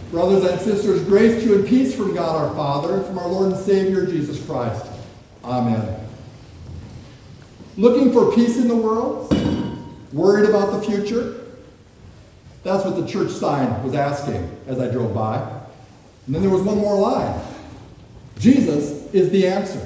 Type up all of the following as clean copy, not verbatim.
Brothers and sisters, grace to you and peace from God our Father and from our Lord and Savior, Jesus Christ. Amen. Looking for peace in the world? Worried about the future? That's what the church sign was asking as I drove by. And then there was one more line. Jesus is the answer.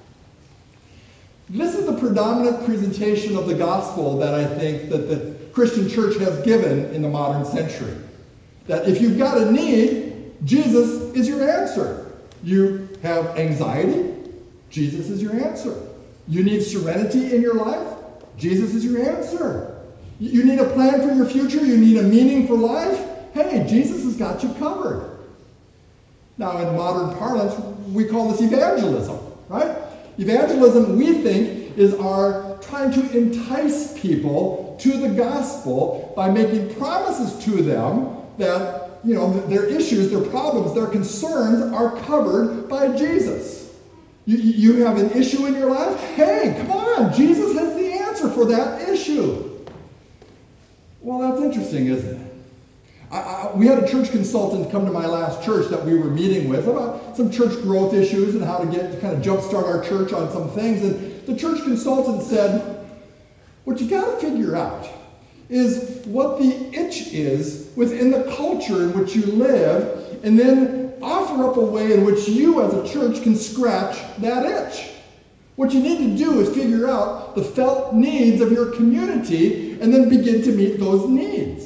This is the predominant presentation of the gospel that I think that the Christian church has given in the modern century. That if you've got a need, Jesus is your answer. You have anxiety, Jesus is your answer. You need serenity in your life, Jesus is your answer. You need a plan for your future, you need a meaning for life, hey, Jesus has got you covered. Now, in modern parlance, we call this evangelism, right? Evangelism, we think, is our trying to entice people to the gospel by making promises to them that, their issues, their problems, their concerns are covered by Jesus. You have an issue in your life? Hey, come on, Jesus has the answer for that issue. Well, that's interesting, isn't it? We had a church consultant come to my last church that we were meeting with about some church growth issues and how to kind of jumpstart our church on some things. And the church consultant said, what you got to figure out is what the itch is within the culture in which you live, and then offer up a way in which you as a church can scratch that itch. What you need to do is figure out the felt needs of your community and then begin to meet those needs.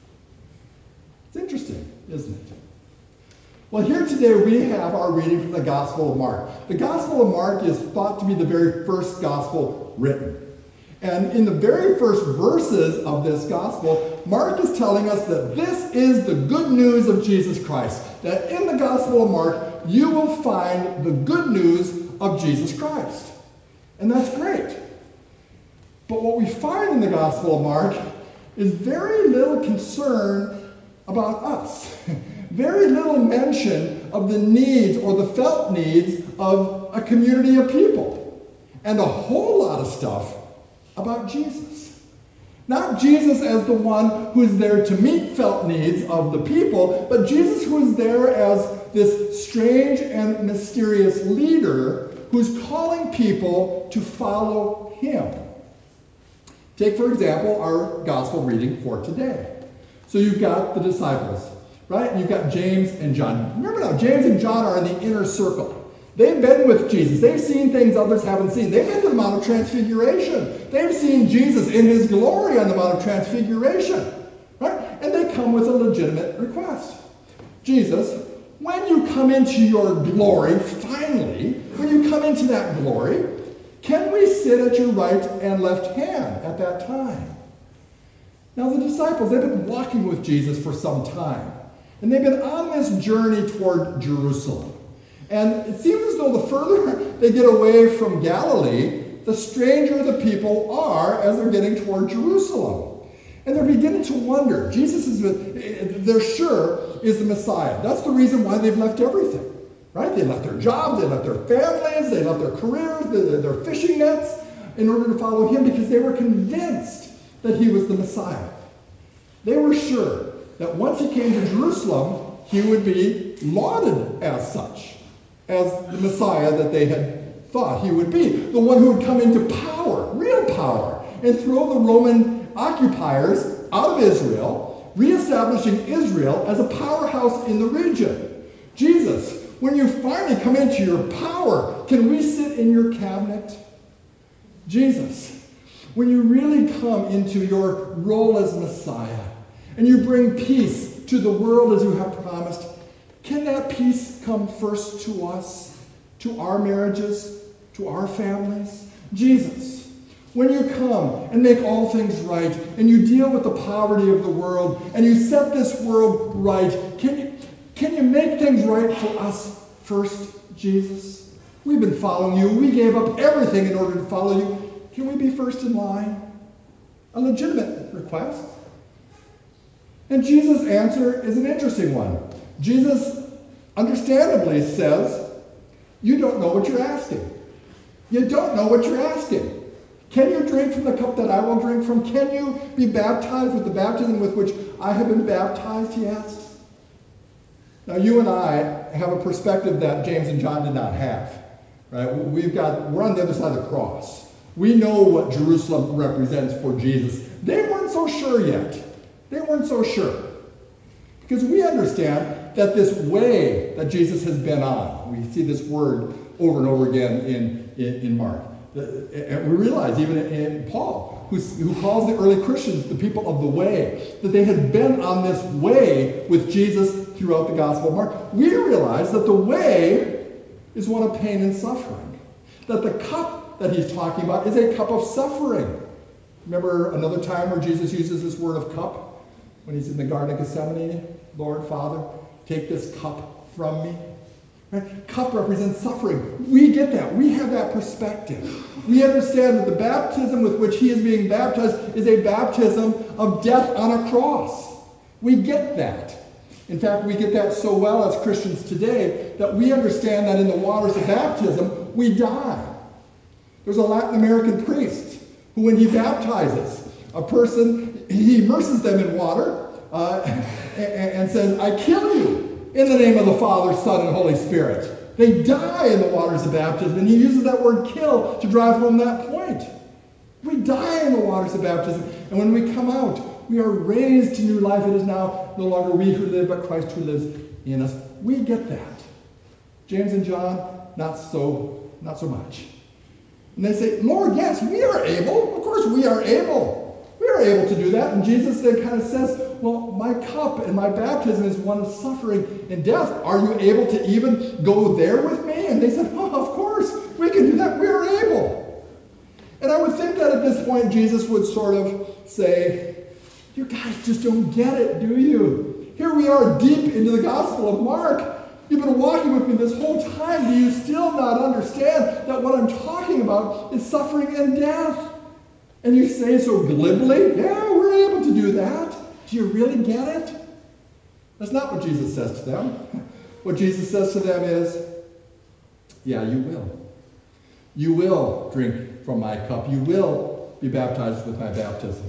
It's interesting, isn't it? Well, here today we have our reading from the Gospel of Mark. The Gospel of Mark is thought to be the very first gospel written. And in the very first verses of this gospel, Mark is telling us that this is the good news of Jesus Christ. That in the Gospel of Mark, you will find the good news of Jesus Christ. And that's great. But what we find in the Gospel of Mark is very little concern about us. Very little mention of the needs or the felt needs of a community of people. And a whole lot of stuff about Jesus. Not Jesus as the one who's there to meet felt needs of the people, but Jesus who is there as this strange and mysterious leader who's calling people to follow him. Take, for example, our gospel reading for today. So you've got the disciples, right? You've got James and John. Remember now, James and John are in the inner circle. They've been with Jesus. They've seen things others haven't seen. They've been to the Mount of Transfiguration. They've seen Jesus in his glory on the Mount of Transfiguration, right? And they come with a legitimate request. Jesus, when you come into your glory, finally, when you come into that glory, can we sit at your right and left hand at that time? Now the disciples, they've been walking with Jesus for some time. And they've been on this journey toward Jerusalem. And it seems as though the further they get away from Galilee, the stranger the people are as they're getting toward Jerusalem. And they're beginning to wonder. Jesus they're sure, is the Messiah. That's the reason why they've left everything. Right? They left their jobs, they left their families, they left their careers, their fishing nets in order to follow him because they were convinced that he was the Messiah. They were sure that once he came to Jerusalem, he would be lauded as such, as the Messiah that they had thought he would be. The one who would come into power, real power, and throw the Roman occupiers out of Israel, reestablishing Israel as a powerhouse in the region. Jesus, when you finally come into your power, can we sit in your cabinet? Jesus, when you really come into your role as Messiah and you bring peace to the world as you have promised, can that peace come first to us, to our marriages, to our families? Jesus, when you come and make all things right and you deal with the poverty of the world and you set this world right, can you make things right for us first, Jesus? We've been following you. We gave up everything in order to follow you. Can we be first in line? A legitimate request. And Jesus' answer is an interesting one. Jesus understandably says, you don't know what you're asking. You don't know what you're asking. Can you drink from the cup that I will drink from? Can you be baptized with the baptism with which I have been baptized, he asks. Now, you and I have a perspective that James and John did not have. Right? We're on the other side of the cross. We know what Jerusalem represents for Jesus. They weren't so sure yet. They weren't so sure. Because we understand that this way that Jesus has been on, we see this word over and over again in Mark. And we realize, even in Paul, who calls the early Christians the people of the way, that they had been on this way with Jesus throughout the Gospel of Mark. We realize that the way is one of pain and suffering. That the cup that he's talking about is a cup of suffering. Remember another time where Jesus uses this word of cup? When he's in the Garden of Gethsemane, Lord, Father, take this cup from me. Right? Cup represents suffering. We get that. We have that perspective. We understand that the baptism with which he is being baptized is a baptism of death on a cross. We get that. In fact, we get that so well as Christians today that we understand that in the waters of baptism, we die. There's a Latin American priest who, when he baptizes a person, he immerses them in water and says, I kill you in the name of the Father, Son, and Holy Spirit. They die in the waters of baptism, and he uses that word kill to drive home that point. We die in the waters of baptism, and when we come out, we are raised to new life. It is now no longer we who live, but Christ who lives in us. We get that. James and John, not so much. And they say, Lord, yes, we are able. Of course we are able. We are able to do that. And Jesus then kind of says, well, my cup and my baptism is one of suffering and death. Are you able to even go there with me? And they said, oh, of course, we can do that. We are able. And I would think that at this point, Jesus would sort of say, you guys just don't get it, do you? Here we are deep into the Gospel of Mark. You've been walking with me this whole time. Do you still not understand that what I'm talking about is suffering and death? And you say so glibly, yeah, we're able to do that. Do you really get it? That's not what Jesus says to them. What Jesus says to them is, yeah, you will. You will drink from my cup. You will be baptized with my baptism.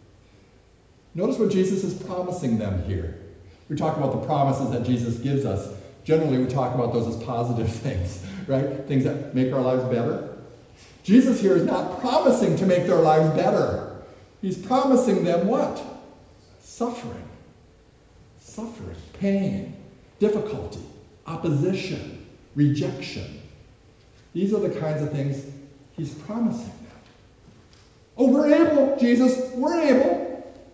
Notice what Jesus is promising them here. We talk about the promises that Jesus gives us. Generally, we talk about those as positive things, right? Things that make our lives better. Jesus here is not promising to make their lives better. He's promising them what? Suffering. Suffering, pain, difficulty, opposition, rejection. These are the kinds of things he's promising them. Oh, we're able, Jesus, we're able.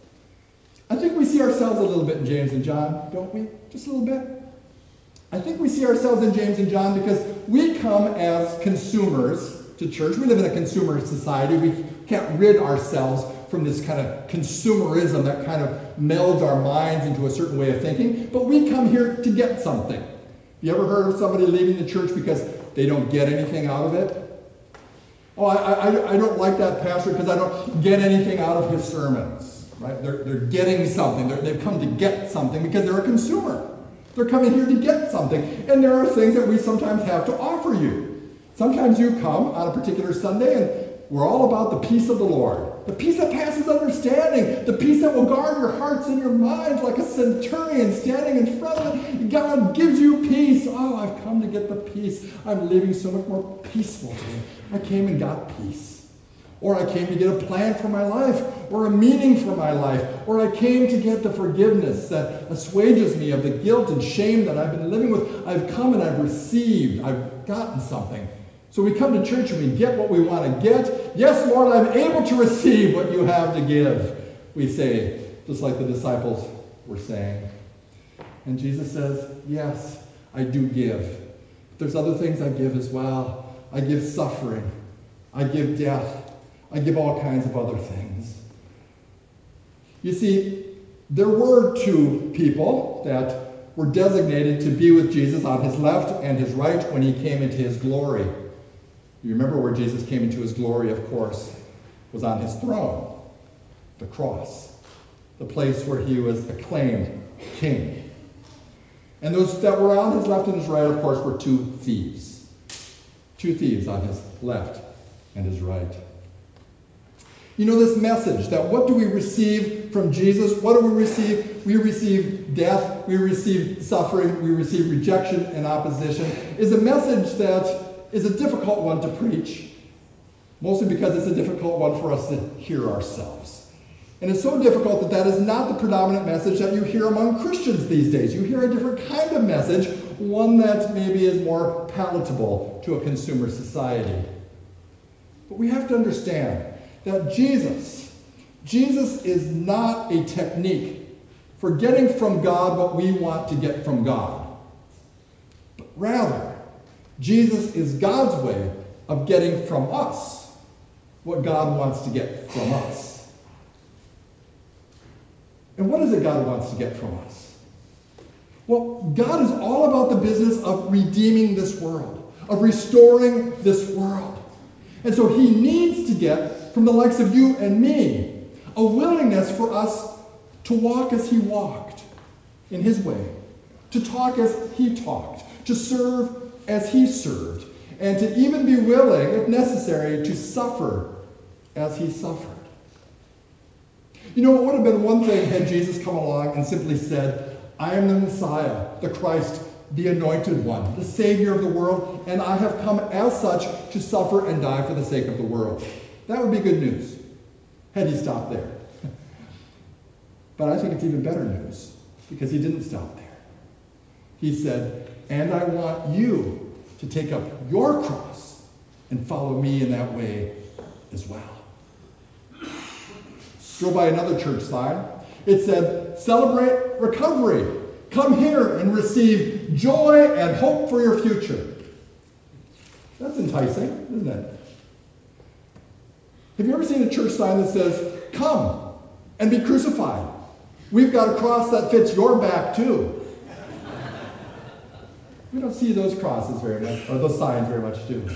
I think we see ourselves a little bit in James and John, don't we? Just a little bit. I think we see ourselves in James and John because we come as consumers to church. We live in a consumer society. We can't rid ourselves from this kind of consumerism that kind of melds our minds into a certain way of thinking. But we come here to get something. You ever heard of somebody leaving the church because they don't get anything out of it? Oh, I don't like that pastor because I don't get anything out of his sermons. Right? They're getting something. They've come to get something because they're a consumer. They're coming here to get something. And there are things that we sometimes have to offer you. Sometimes you come on a particular Sunday and we're all about the peace of the Lord. The peace that passes understanding. The peace that will guard your hearts and your minds like a centurion standing in front of it. God gives you peace. Oh, I've come to get the peace. I'm living so much more peaceful today. I came and got peace. Or I came to get a plan for my life, or a meaning for my life, or I came to get the forgiveness that assuages me of the guilt and shame that I've been living with. I've come and I've received. I've gotten something. So we come to church and we get what we want to get. Yes, Lord, I'm able to receive what you have to give, we say, just like the disciples were saying. And Jesus says, yes, I do give. But there's other things I give as well. I give suffering. I give death. I give all kinds of other things. You see, there were two people that were designated to be with Jesus on his left and his right when he came into his glory. You remember where Jesus came into his glory, of course, was on his throne, the cross, the place where he was acclaimed king. And those that were on his left and his right, of course, were two thieves. Two thieves on his left and his right. You know this message that what do we receive from Jesus? What do we receive? we receive death, we receive suffering, we receive rejection and opposition, is a message that is a difficult one to preach, mostly because it's a difficult one for us to hear ourselves. And it's so difficult that that is not the predominant message that you hear among Christians these days. You hear a different kind of message, one that maybe is more palatable to a consumer society. But we have to understand that Jesus is not a technique for getting from God what we want to get from God. But rather, Jesus is God's way of getting from us what God wants to get from us. And what is it God wants to get from us? Well, God is all about the business of redeeming this world, of restoring this world. And so he needs to get from the likes of you and me a willingness for us to walk as he walked in his way, to talk as he talked, to serve as he served, and to even be willing, if necessary, to suffer as he suffered. You know, it would have been one thing had Jesus come along and simply said, I am the Messiah, the Christ, the Anointed One, the Savior of the world, and I have come as such to suffer and die for the sake of the world. That would be good news, had he stopped there. But I think it's even better news, because he didn't stop there. He said, and I want you to take up your cross and follow me in that way as well. Go by another church sign. It said, celebrate recovery. Come here and receive joy and hope for your future. That's enticing, isn't it? Have you ever seen a church sign that says, come and be crucified? We've got a cross that fits your back too. We don't see those crosses very much, or those signs very much, do we?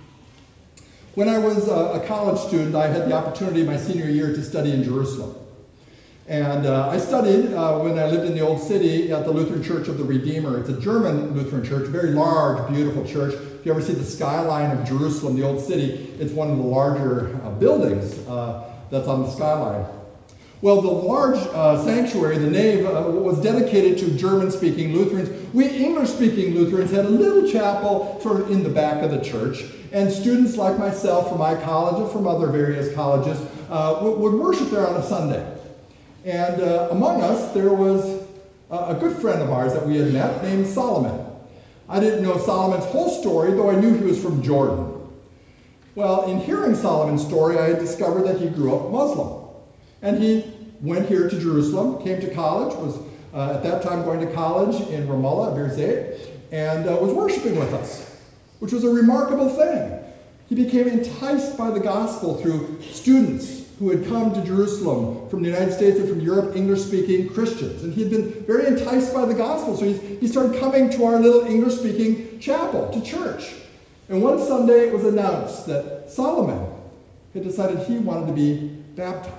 When I was a college student, I had the opportunity my senior year to study in Jerusalem. And I studied when I lived in the Old City at the Lutheran Church of the Redeemer. It's a German Lutheran church, very large, beautiful church. If you ever see the skyline of Jerusalem, the Old City, it's one of the larger buildings that's on the skyline. Well, the large sanctuary, the nave, was dedicated to German-speaking Lutherans. We English-speaking Lutherans had a little chapel sort of in the back of the church, and students like myself from my college and from other various colleges would worship there on a Sunday. And among us, there was a good friend of ours that we had met named Solomon. I didn't know Solomon's whole story, though I knew he was from Jordan. Well, in hearing Solomon's story, I had discovered that he grew up Muslim. And he went here to Jerusalem, came to college, was at that time going to college in Ramallah, Birzeit, and was worshiping with us, which was a remarkable thing. He became enticed by the gospel through students who had come to Jerusalem from the United States and from Europe, English-speaking Christians. And he had been very enticed by the gospel, so he started coming to our little English-speaking chapel, to church. And one Sunday it was announced that Solomon had decided he wanted to be baptized.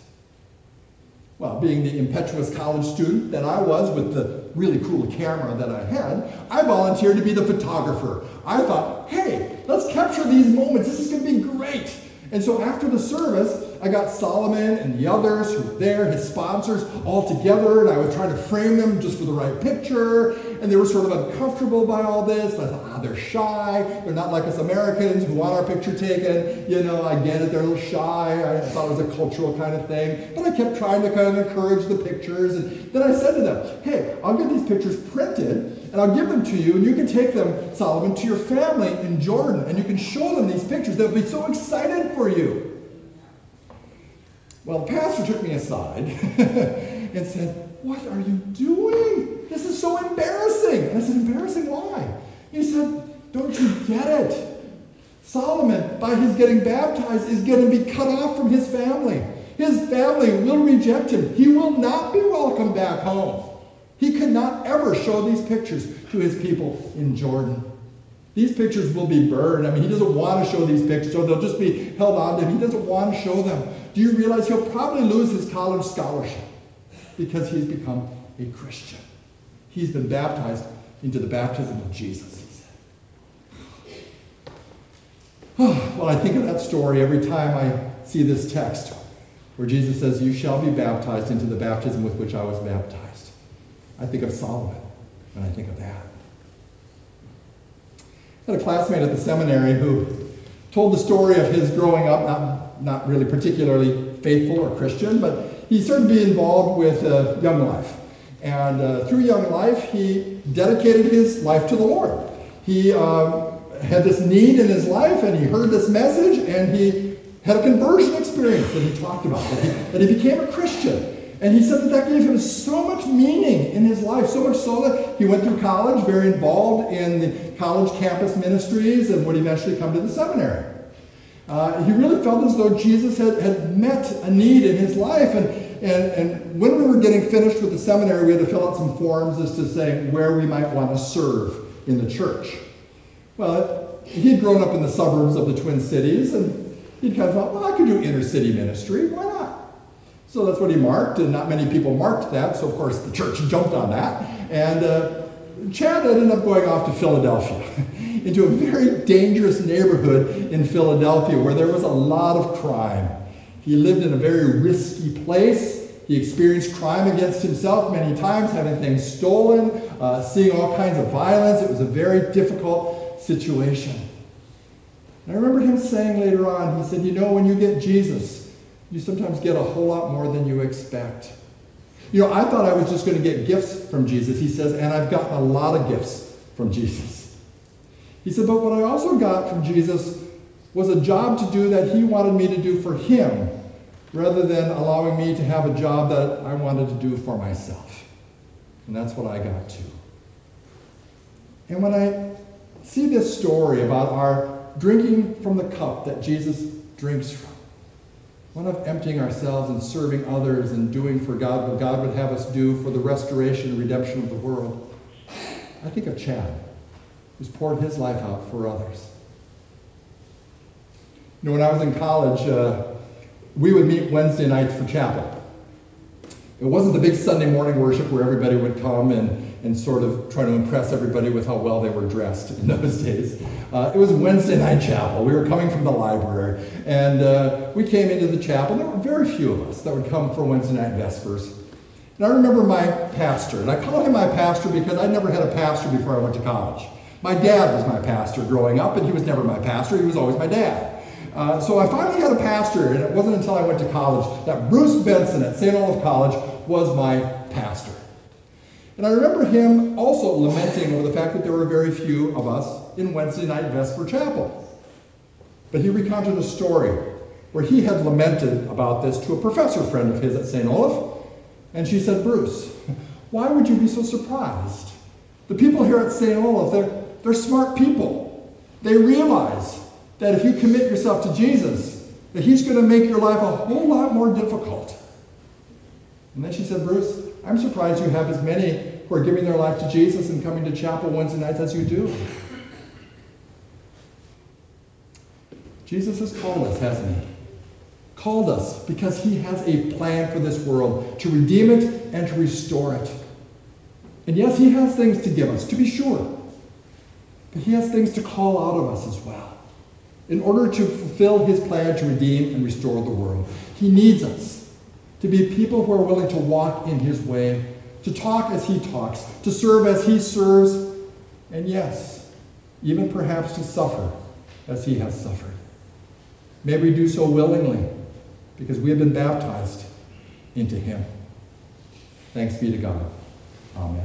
Well, being the impetuous college student that I was with the really cool camera that I had, I volunteered to be the photographer. I thought, hey, let's capture these moments. This is going to be great. And so after the service, I got Solomon and the others who were there, his sponsors, all together, and I was trying to frame them just for the right picture, and they were sort of uncomfortable by all this. And I thought, they're shy. They're not like us Americans who want our picture taken. You know, I get it, they're a little shy. I thought it was a cultural kind of thing. But I kept trying to kind of encourage the pictures. And then I said to them, hey, I'll get these pictures printed, and I'll give them to you, and you can take them, Solomon, to your family in Jordan, and you can show them these pictures. They'll be so excited for you. Well, the pastor took me aside and said, what are you doing? This is so embarrassing. And I said, embarrassing? Why? He said, don't you get it? Solomon, by his getting baptized, is going to be cut off from his family. His family will reject him. He will not be welcomed back home. He could not ever show these pictures to his people in Jordan. These pictures will be burned. I mean, he doesn't want to show these pictures, so they'll just be held on to him. He doesn't want to show them. Do you realize he'll probably lose his college scholarship because he's become a Christian? He's been baptized into the baptism of Jesus, he said. Well, I think of that story every time I see this text. where Jesus says, "You shall be baptized into the baptism with which I was baptized." I think of Solomon when I think of that. I had a classmate at the seminary who told the story of his growing up, not really particularly faithful or Christian, but he started to be involved with Young Life. And through Young Life, he dedicated his life to the Lord. He had this need in his life, and he heard this message, and he had a conversion experience that he talked about, that he became a Christian. And he said that gave him so much meaning in his life, so much so that he went through college, very involved in the college campus ministries, and would eventually come to the seminary. He really felt as though Jesus had met a need in his life. And when we were getting finished with the seminary, we had to fill out some forms as to say where we might want to serve in the church. Well, he'd grown up in the suburbs of the Twin Cities, and he'd kind of thought, well, I could do inner city ministry. Why not? So that's what he marked, and not many people marked that, so of course the church jumped on that. And Chad ended up going off to Philadelphia, into a very dangerous neighborhood in Philadelphia where there was a lot of crime. He lived in a very risky place. He experienced crime against himself many times, having things stolen, seeing all kinds of violence. It was a very difficult situation. And I remember him saying later on, he said, "You know, when you get Jesus, you sometimes get a whole lot more than you expect." You know, I thought I was just going to get gifts from Jesus, he says, and I've gotten a lot of gifts from Jesus. He said, but what I also got from Jesus was a job to do that he wanted me to do for him, rather than allowing me to have a job that I wanted to do for myself. And that's what I got too. And when I see this story about our drinking from the cup that Jesus drinks from, one of emptying ourselves and serving others and doing for God what God would have us do for the restoration and redemption of the world, I think of Chad, who's poured his life out for others. You know, when I was in college, we would meet Wednesday nights for chapel. It wasn't the big Sunday morning worship where everybody would come and sort of try to impress everybody with how well they were dressed in those days. It was Wednesday night chapel. We were coming from the library, and we came into the chapel. There were very few of us that would come for Wednesday night vespers. And I remember my pastor, and I call him my pastor because I never had a pastor before I went to college. My dad was my pastor growing up, and he was never my pastor. He was always my dad. So I finally had a pastor, and it wasn't until I went to college that Bruce Benson at St. Olaf College was my pastor. And I remember him also lamenting over the fact that there were very few of us in Wednesday night Vesper Chapel. But he recounted a story where he had lamented about this to a professor friend of his at St. Olaf. And she said, "Bruce, why would you be so surprised? The people here at St. Olaf, they're smart people. They realize that if you commit yourself to Jesus, that he's going to make your life a whole lot more difficult." And then she said, "Bruce, I'm surprised you have as many who are giving their life to Jesus and coming to chapel Wednesday nights as you do." Jesus has called us, hasn't he? Called us because he has a plan for this world, to redeem it and to restore it. And yes, he has things to give us, to be sure. But he has things to call out of us as well, in order to fulfill his plan to redeem and restore the world. He needs us to be people who are willing to walk in his way, to talk as he talks, to serve as he serves, and yes, even perhaps to suffer as he has suffered. May we do so willingly, because we have been baptized into him. Thanks be to God. Amen.